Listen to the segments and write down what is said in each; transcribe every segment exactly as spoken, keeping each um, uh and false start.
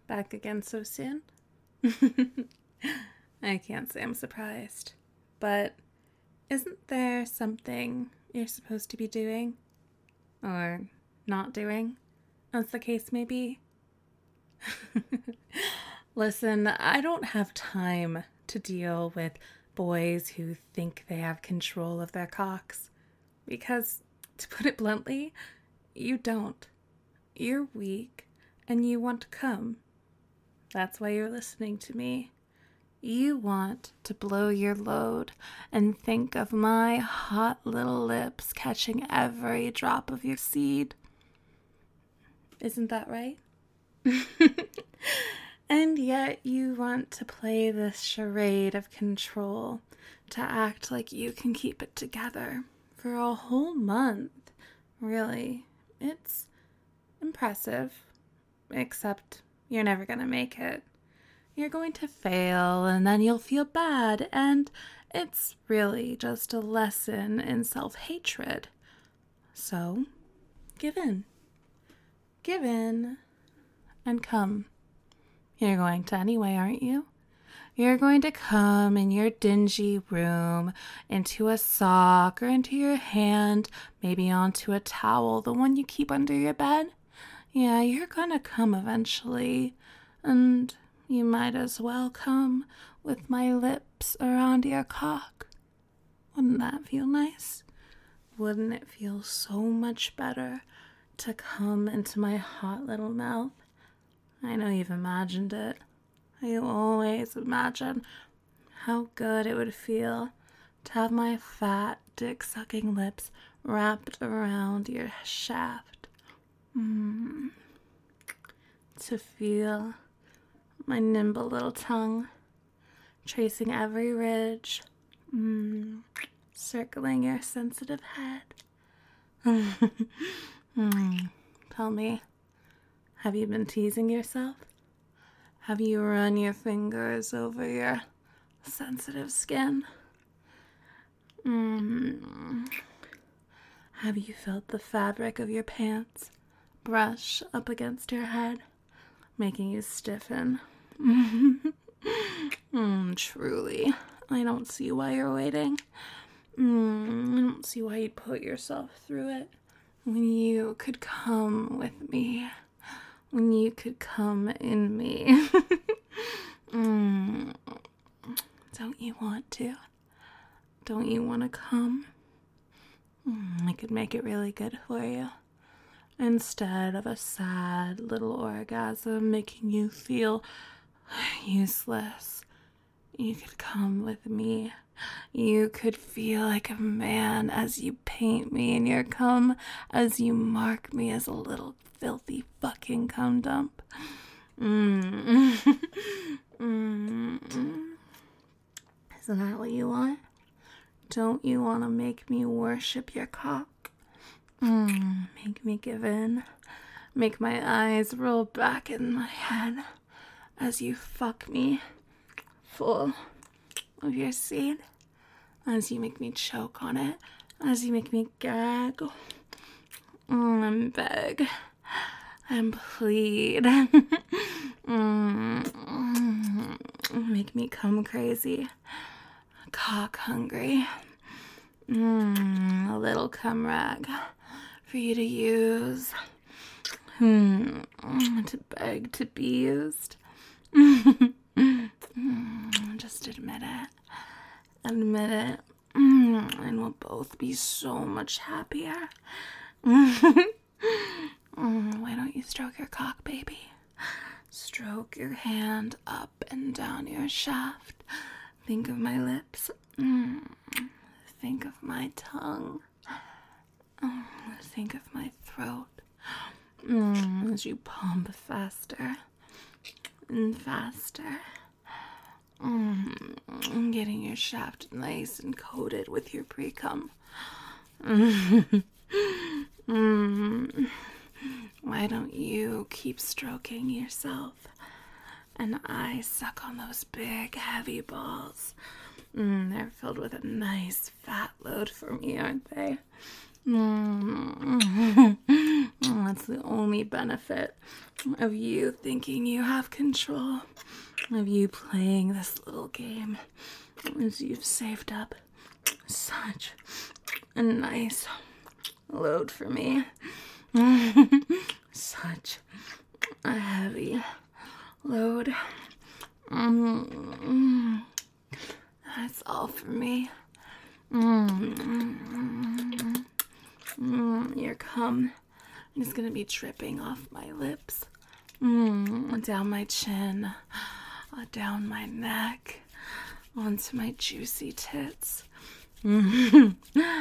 Back again so soon? I can't say I'm surprised. But isn't there something you're supposed to be doing? Or not doing, as the case may be? Listen, I don't have time to deal with boys who think they have control of their cocks. Because, to put it bluntly, you don't. You're weak, and you want to come. That's why you're listening to me. You want to blow your load and think of my hot little lips catching every drop of your seed. Isn't that right? And yet you want to play this charade of control, to act like you can keep it together for a whole month. Really, it's impressive, except you're never gonna make it. You're going to fail, and then you'll feel bad, and it's really just a lesson in self-hatred. So, give in. Give in, and come. You're going to anyway, aren't you? You're going to come in your dingy room, into a sock, or into your hand, maybe onto a towel, the one you keep under your bed. Yeah, you're gonna come eventually, and you might as well come with my lips around your cock. Wouldn't that feel nice? Wouldn't it feel so much better to come into my hot little mouth? I know you've imagined it. You always imagine how good it would feel to have my fat, dick-sucking lips wrapped around your shaft. Mm. To feel my nimble little tongue tracing every ridge, mm. circling your sensitive head. mm. Tell me, have you been teasing yourself? Have you run your fingers over your sensitive skin? Mm. Have you felt the fabric of your pants brush up against your head, making you stiffen? mm, truly, I don't see why you're waiting. Mm, I don't see why you'd put yourself through it when you could come with me. When you could come in me. mm. Don't you want to? Don't you want to come? Mm, I could make it really good for you. Instead of a sad little orgasm making you feel useless, you could come with me. You could feel like a man as you paint me in your cum, as you mark me as a little filthy fucking cum dump. Mm. mm. Isn't that what you want? Don't you want to make me worship your cock? Mm. Make me give in. Make my eyes roll back in my head as you fuck me full of your seed, as you make me choke on it, as you make me gag mm, and beg and plead. mm, make me come crazy, cock hungry. Mm, a little cum rag for you to use, mm, to beg to be used. Just admit it. Admit it. And we'll both be so much happier. Why don't you stroke your cock, baby? Stroke your hand up and down your shaft. Think of my lips. Think of my tongue. Think of my throat. As you pump faster and faster. Mm, getting your shaft nice and coated with your pre-cum. Mm, mm, why don't you keep stroking yourself and I suck on those big heavy balls? Mm, they're filled with a nice fat load for me, aren't they? Mm. That's the only benefit of you thinking you have control, of you playing this little game, is you've saved up such a nice load for me. Such a heavy load. Mm. That's all for me. Mm. Mm. Your cum is gonna be dripping off my lips, mm. down my chin, uh, down my neck, onto my juicy tits. Mm.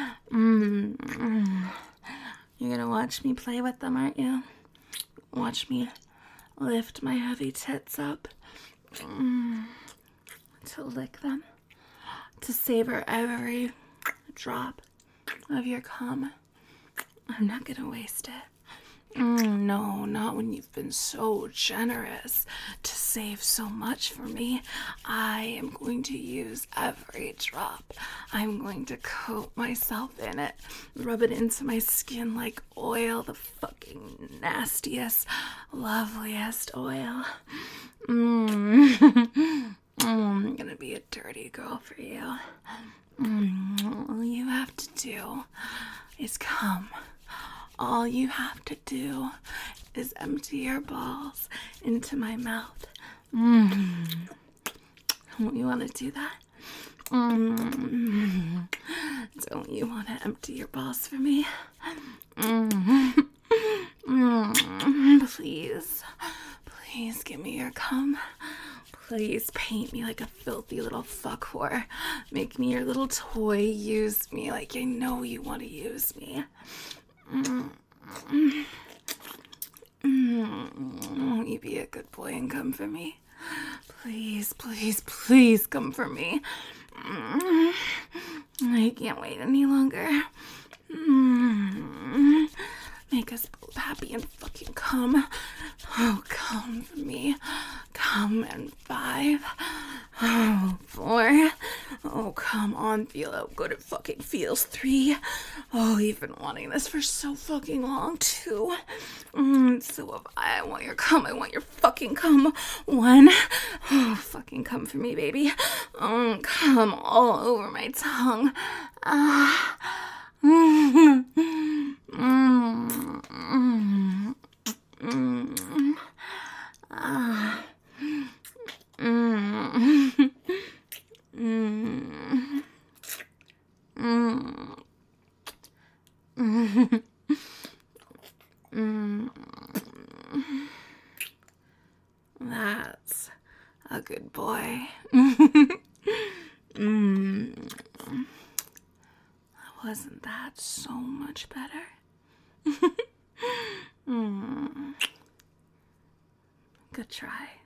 Mm. You're gonna watch me play with them, aren't you? Watch me lift my heavy tits up, mm. to lick them, to savor every drop of your cum. I'm not gonna waste it. Mm, no, not when you've been so generous to save so much for me. I am going to use every drop. I'm going to coat myself in it, rub it into my skin like oil, the fucking nastiest, loveliest oil. Mm. Mm, I'm gonna be a dirty girl for you. Mm, all you have to do is come. All you have to do is empty your balls into my mouth. Mm. You want to do that? Mm. Don't you want to empty your balls for me? Mm. Mm. Please, please give me your cum. Please paint me like a filthy little fuck whore. Make me your little toy. Use me like I know you want to use me. Mm. Mm. Won't you be a good boy and come for me? Please, please, please come for me. Mm. I can't wait any longer. Mm. Make us both happy and fucking come. Oh, come for me. Come in five. Oh, four. Oh, come on. Feel how good it fucking feels. Three. Oh, you've been wanting this for so fucking long, too. Mm, so have I. I want your cum. I want your fucking cum. One. Oh, fucking come for me, baby. Oh, come all over my tongue. Ah. Mm. Mm. Mm. Mm. Ah. Mm. Mm. Mm. Mm. Mm. That's a good boy. Mm. Wasn't that so much better? Mm. Good try.